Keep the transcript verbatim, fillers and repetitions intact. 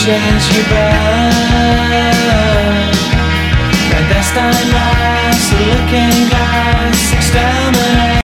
as you burn. Clandestine lives, the looking glass, exterminate.